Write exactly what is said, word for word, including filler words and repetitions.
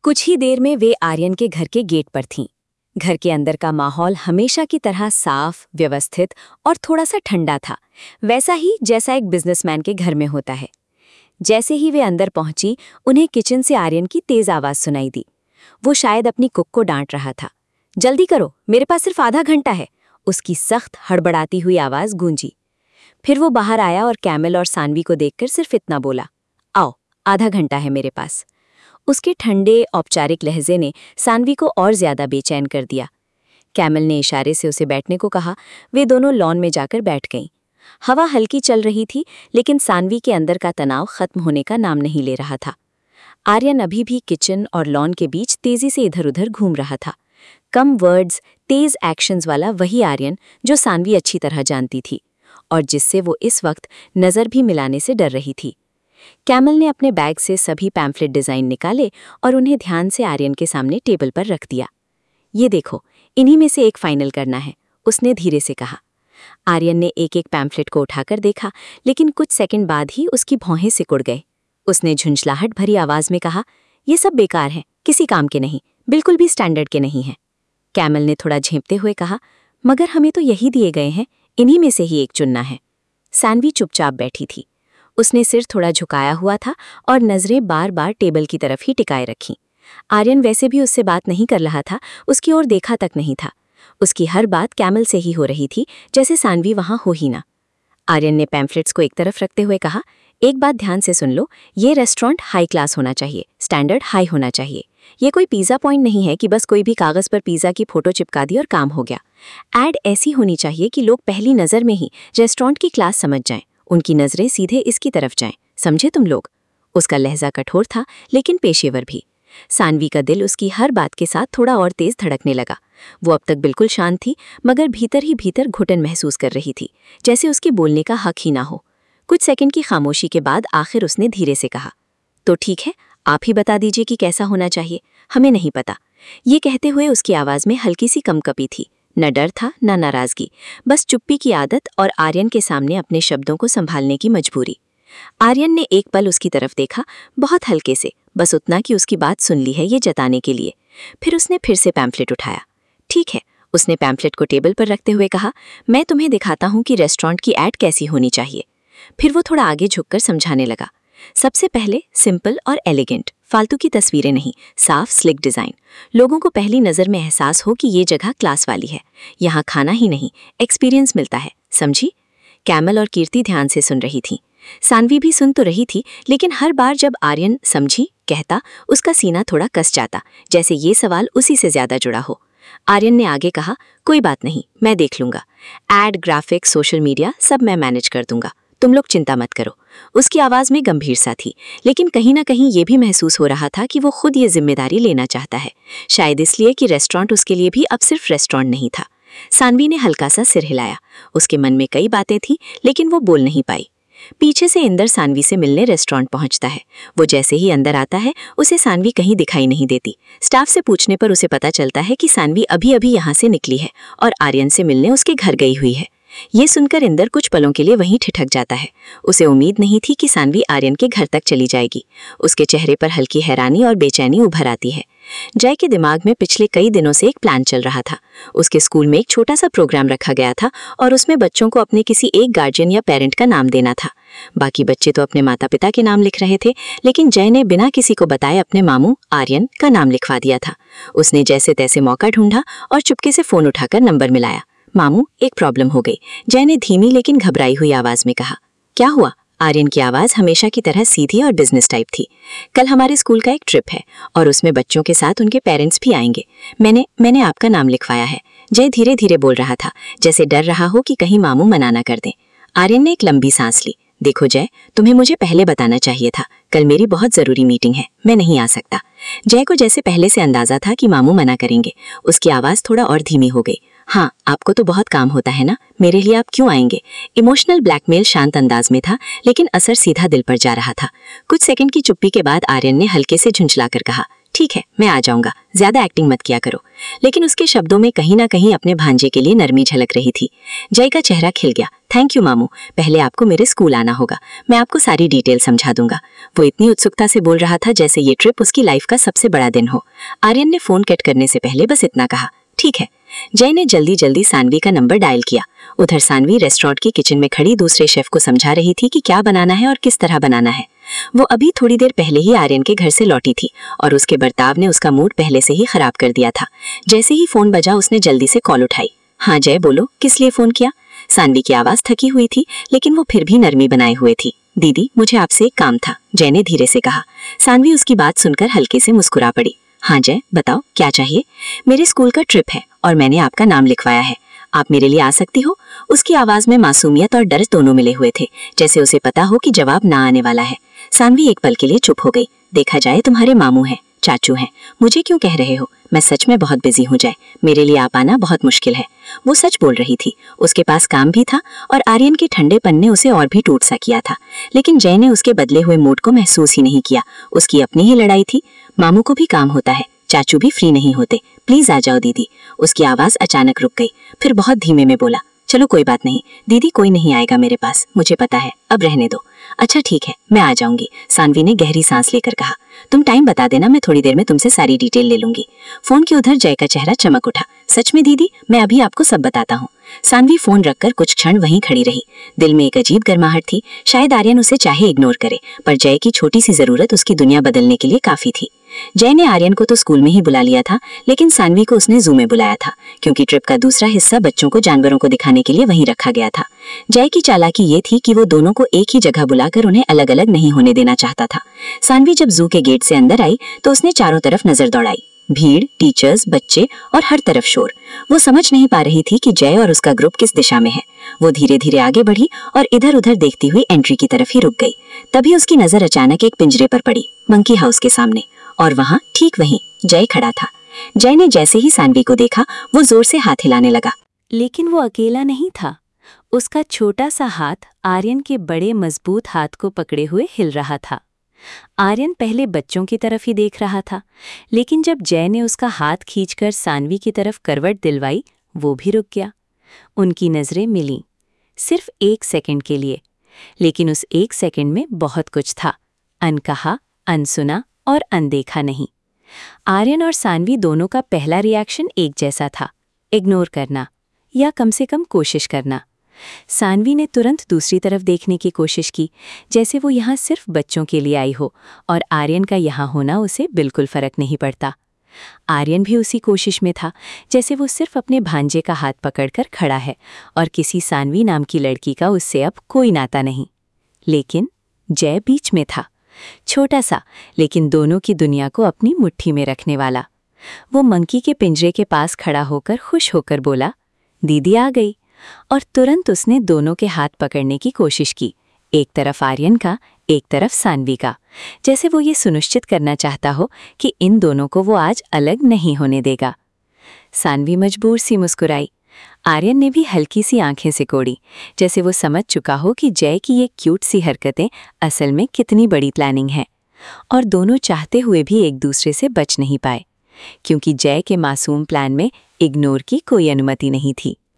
कुछ ही देर में वे आर्यन के घर के गेट पर थीं। घर के अंदर का माहौल हमेशा की तरह साफ, व्यवस्थित और थोड़ा सा ठंडा था, वैसा ही जैसा एक बिजनेसमैन के घर में होता है। जैसे ही वे अंदर पहुंची, उन्हें किचन से आर्यन की तेज आवाज सुनाई दी। वो शायद अपनी कुक को डांट रहा था। जल्दी करो, मेरे पास सिर्फ आधा घंटा है, उसकी सख्त हड़बड़ाती हुई आवाज गूंजी। फिर वो बाहर आया और कैमल और सानवी को देखकर सिर्फ इतना बोला, आओ, आधा घंटा है मेरे पास। उसके ठंडे औपचारिक लहजे ने सानवी को और ज्यादा बेचैन कर दिया। कैमल ने इशारे से उसे बैठने को कहा। वे दोनों लॉन में जाकर बैठ गईं। हवा हल्की चल रही थी, लेकिन सानवी के अंदर का तनाव खत्म होने का नाम नहीं ले रहा था। आर्यन अभी भी किचन और लॉन के बीच तेजी से इधर उधर घूम रहा था। कम वर्ड्स, तेज एक्शंस वाला वही आर्यन जो सानवी अच्छी तरह जानती थी और जिससे वो इस वक्त नजर भी मिलाने से डर रही थी। कैमल ने अपने बैग से सभी पैम्फलेट डिजाइन निकाले और उन्हें ध्यान से आर्यन के सामने टेबल पर रख दिया। ये देखो, इन्हीं में से एक फाइनल करना है, उसने धीरे से कहा। आर्यन ने एक एक पैम्फलेट को उठाकर देखा, लेकिन कुछ सेकंड बाद ही उसकी भौहें सिकुड़ गए। उसने झुंझलाहट भरी आवाज में कहा, ये सब बेकार हैं, किसी काम के नहीं, बिल्कुल भी स्टैंडर्ड के नहीं हैं। कैमल ने थोड़ा झेंपते हुए कहा, मगर हमें तो यही दिए गए हैं, इन्हीं में से ही एक चुनना है। सानवी चुपचाप बैठी थी। उसने सिर थोड़ा झुकाया हुआ था और नजरें बार बार टेबल की तरफ ही टिकाए रखीं। आर्यन वैसे भी उससे बात नहीं कर रहा था, उसकी ओर देखा तक नहीं था। उसकी हर बात कैमल से ही हो रही थी, जैसे सानवी वहां हो ही ना। आर्यन ने पैम्फलेट्स को एक तरफ रखते हुए कहा, एक बात ध्यान से सुन लो, ये रेस्टोरेंट हाई क्लास होना चाहिए, स्टैंडर्ड हाई होना चाहिए। ये कोई पिज़्ज़ा पॉइंट नहीं है कि बस कोई भी कागज़ पर पिज़्ज़ा की फोटो चिपका दी और काम हो गया। एड ऐसी होनी चाहिए कि लोग पहली नज़र में ही रेस्टोरेंट की क्लास समझ जाएं, उनकी नज़रें सीधे इसकी तरफ जाएं। समझे तुम लोग? उसका लहजा कठोर था, लेकिन पेशेवर भी। सानवी का दिल उसकी हर बात के साथ थोड़ा और तेज धड़कने लगा। वो अब तक बिल्कुल शांत थी, मगर भीतर ही भीतर घुटन महसूस कर रही थी, जैसे उसके बोलने का हक ही ना हो। कुछ सेकंड की खामोशी के बाद आखिर उसने धीरे से कहा, तो ठीक है, आप ही बता दीजिए कि कैसा होना चाहिए, हमें नहीं पता। ये कहते हुए उसकी आवाज में हल्की सी कंपकपी थी। न डर था, न नाराजगी, बस चुप्पी की आदत और आर्यन के सामने अपने शब्दों को संभालने की मजबूरी। आर्यन ने एक पल उसकी तरफ देखा, बहुत हल्के से, बस उतना कि उसकी बात सुन ली है ये जताने के लिए। फिर उसने फिर से पैम्फलेट उठाया। ठीक है, उसने पैम्फलेट को टेबल पर रखते हुए कहा, मैं तुम्हें दिखाता हूँ कि रेस्टोरेंट की एड कैसी होनी चाहिए। फिर वो थोड़ा आगे झुककर समझाने लगा। सबसे पहले सिंपल और एलिगेंट, फालतू की तस्वीरें नहीं, साफ स्लिक डिजाइन। लोगों को पहली नजर में एहसास हो कि ये जगह क्लास वाली है, यहाँ खाना ही नहीं एक्सपीरियंस मिलता है। समझी? कैमल और कीर्ति ध्यान से सुन रही थी। सानवी भी सुन तो रही थी, लेकिन हर बार जब आर्यन समझी कहता, उसका सीना थोड़ा कस जाता, जैसे ये सवाल उसी से ज्यादा जुड़ा हो। आर्यन ने आगे कहा, कोई बात नहीं, मैं देख लूंगा। एड, ग्राफिक्स, सोशल मीडिया सब मैं मैनेज कर दूंगा, तुम लोग चिंता मत करो। उसकी आवाज में गंभीर सा थी, लेकिन कहीं ना कहीं ये भी महसूस हो रहा था कि वो खुद ये जिम्मेदारी लेना चाहता है, शायद इसलिए कि रेस्टोरेंट उसके लिए भी अब सिर्फ रेस्टोरेंट नहीं था। सानवी ने हल्का सा सिर हिलाया। उसके मन में कई बातें थी, लेकिन वो बोल नहीं पाई। पीछे से इंदर सानवी से मिलने रेस्टोरेंट पहुंचता है। वो जैसे ही अंदर आता है, उसे सानवी कहीं दिखाई नहीं देती। स्टाफ से पूछने पर उसे पता चलता है कि सानवी अभी अभी यहाँ से निकली है और आर्यन से मिलने उसके घर गई हुई है। ये सुनकर इंदर कुछ पलों के लिए वहीं ठिठक जाता है। उसे उम्मीद नहीं थी कि सानवी आर्यन के घर तक चली जाएगी। उसके चेहरे पर हल्की हैरानी और बेचैनी उभर आती है। जय के दिमाग में पिछले कई दिनों से एक प्लान चल रहा था। उसके स्कूल में एक छोटा सा प्रोग्राम रखा गया था और उसमें बच्चों को अपने किसी एक गार्जियन या पेरेंट का नाम देना था। बाकी बच्चे तो अपने माता पिता के नाम लिख रहे थे, लेकिन जय ने बिना किसी को बताए अपने मामू आर्यन का नाम लिखवा दिया था। उसने जैसे तैसे मौका ढूंढा और चुपके से फोन उठाकर नंबर मिलाया। मामू, एक प्रॉब्लम हो गई, जय ने धीमी लेकिन घबराई हुई आवाज में कहा। क्या हुआ? आर्यन की आवाज हमेशा की तरह सीधी और बिजनेस टाइप थी। कल हमारे स्कूल का एक ट्रिप है और उसमें बच्चों के साथ उनके पेरेंट्स भी आएंगे। मैंने मैंने आपका नाम लिखवाया है। जय धीरे धीरे बोल रहा था, जैसे डर रहा हो कि कहीं मामू मना ना कर दें। आर्यन ने एक लंबी सांस ली। देखो जय, तुम्हें मुझे पहले बताना चाहिए था, कल मेरी बहुत जरूरी मीटिंग है, मैं नहीं आ सकता। जय को जैसे पहले से अंदाजा था कि मामू मना करेंगे। उसकी आवाज थोड़ा और धीमी हो गई। हाँ, आपको तो बहुत काम होता है ना, मेरे लिए आप क्यों आएंगे? इमोशनल ब्लैकमेल शांत अंदाज में था, लेकिन असर सीधा दिल पर जा रहा था। कुछ सेकंड की चुप्पी के बाद आर्यन ने हल्के से झुंझलाकर कहा, ठीक है, मैं आ जाऊंगा, ज्यादा एक्टिंग मत किया करो। लेकिन उसके शब्दों में कहीं ना कहीं अपने भांजे के लिए नरमी झलक रही थी। जय का चेहरा खिल गया। थैंक यू मामू, पहले आपको मेरे स्कूल आना होगा, मैं आपको सारी डिटेल समझा दूंगा। वो इतनी उत्सुकता से बोल रहा था जैसे ये ट्रिप उसकी लाइफ का सबसे बड़ा दिन हो। आर्यन ने फोन कट करने से पहले बस इतना कहा, ठीक है। जय ने जल्दी जल्दी सानवी का नंबर डायल किया। उधर सानवी रेस्टोरेंट की किचन में खड़ी दूसरे शेफ को समझा रही थी कि क्या बनाना है और किस तरह बनाना है। वो अभी थोड़ी देर पहले ही आर्यन के घर से लौटी थी और उसके बर्ताव ने उसका मूड पहले से ही खराब कर दिया था। जैसे ही फोन बजा उसने जल्दी से कॉल उठाई। हाँ जय, बोलो, किस लिए फोन किया? सानवी की आवाज थकी हुई थी लेकिन वो फिर भी नरमी बनाए हुए थी। दीदी, मुझे आपसे एक काम था, जय ने धीरे से कहा। सानवी उसकी बात सुनकर हल्के से मुस्कुरा पड़ी। हाँ जय, बताओ क्या चाहिए? मेरे स्कूल का ट्रिप है और मैंने आपका नाम लिखवाया है, आप मेरे लिए आ सकती हो? उसकी आवाज में मासूमियत और डर दोनों मिले हुए थे, जैसे उसे पता हो कि जवाब ना आने वाला है। सानवी एक पल के लिए चुप हो गई। देखा जाए तुम्हारे मामू हैं, चाचू हैं, मुझे क्यों कह रहे हो? मैं सच में बहुत बिजी हूँ जय, मेरे लिए आ पाना बहुत मुश्किल है। वो सच बोल रही थी, उसके पास काम भी था और आर्यन के ठंडेपन ने उसे और भी टूट सा किया था। लेकिन जय ने उसके बदले हुए मूड को महसूस ही नहीं किया। उसकी अपनी ही लड़ाई थी। मामू को भी काम होता है, चाचू भी फ्री नहीं होते, प्लीज आ जाओ दीदी। उसकी आवाज अचानक रुक गई, फिर बहुत धीमे में बोला, चलो कोई बात नहीं दीदी, कोई नहीं आएगा मेरे पास, मुझे पता है, अब रहने दो। अच्छा ठीक है, मैं आ जाऊंगी, सानवी ने गहरी सांस लेकर कहा। तुम टाइम बता देना, मैं थोड़ी देर में तुमसे सारी डिटेल ले लूंगी। फोन के उधर जय का चेहरा चमक उठा। सच में दीदी, मैं अभी आपको सब बताता हूँ। सानवी फोन रखकर कुछ क्षण वहीं खड़ी रही। दिल में एक अजीब गर्माहट थी। शायद आर्यन उसे चाहे इग्नोर करे, पर जय की छोटी सी जरूरत उसकी दुनिया बदलने के लिए काफी थी। जय ने आर्यन को तो स्कूल में ही बुला लिया था, लेकिन सानवी को उसने जू में बुलाया था, क्योंकि ट्रिप का दूसरा हिस्सा बच्चों को जानवरों को दिखाने के लिए वहीं रखा गया था। जय की चालाकी ये थी कि वो दोनों को एक ही जगह बुलाकर उन्हें अलग अलग नहीं होने देना चाहता था। सानवी जब जू के गेट से अंदर आई तो उसने चारों तरफ नजर दौड़ाई। भीड़, टीचर्स, बच्चे और हर तरफ शोर। वो समझ नहीं पा रही थी कि जय और उसका ग्रुप किस दिशा में है। वो धीरे धीरे आगे बढ़ी और इधर उधर देखती हुई एंट्री की तरफ ही रुक गई। तभी उसकी नजर अचानक एक पिंजरे पर पड़ी, मंकी हाउस के सामने, और वहाँ ठीक वहीं जय खड़ा था। जय ने जैसे ही सानवी को देखा वो जोर से हाथ हिलाने लगा। लेकिन वो अकेला नहीं था। उसका छोटा सा हाथ आर्यन के बड़े मजबूत हाथ को पकड़े हुए हिल रहा था। आर्यन पहले बच्चों की तरफ ही देख रहा था, लेकिन जब जय ने उसका हाथ खींचकर सानवी की तरफ करवट दिलवाई, वो भी रुक गया। उनकी नजरें मिलीं, सिर्फ एक सेकंड के लिए, लेकिन उस एक सेकंड में बहुत कुछ था, अनकहा, अनसुना और अनदेखा नहीं। आर्यन और सानवी दोनों का पहला रिएक्शन एक जैसा था, इग्नोर करना या कम से कम कोशिश करना। सानवी ने तुरंत दूसरी तरफ देखने की कोशिश की, जैसे वो यहाँ सिर्फ बच्चों के लिए आई हो और आर्यन का यहाँ होना उसे बिल्कुल फर्क नहीं पड़ता। आर्यन भी उसी कोशिश में था, जैसे वो सिर्फ अपने भांजे का हाथ पकड़कर खड़ा है और किसी सानवी नाम की लड़की का उससे अब कोई नाता नहीं। लेकिन जय बीच में था, छोटा सा लेकिन दोनों की दुनिया को अपनी मुट्ठी में रखने वाला। वो मंकी के पिंजरे के पास खड़ा होकर खुश होकर बोला, दीदी आ गई, और तुरंत उसने दोनों के हाथ पकड़ने की कोशिश की, एक तरफ आर्यन का, एक तरफ सानवी का, जैसे वो ये सुनिश्चित करना चाहता हो कि इन दोनों को वो आज अलग नहीं होने देगा। सानवी मजबूर सी मुस्कुराई। आर्यन ने भी हल्की सी आंखें सिकोड़ी, जैसे वो समझ चुका हो कि जय की ये क्यूट सी हरकतें असल में कितनी बड़ी प्लानिंग है। और दोनों चाहते हुए भी एक दूसरे से बच नहीं पाए, क्योंकि जय के मासूम प्लान में इग्नोर की कोई अनुमति नहीं थी।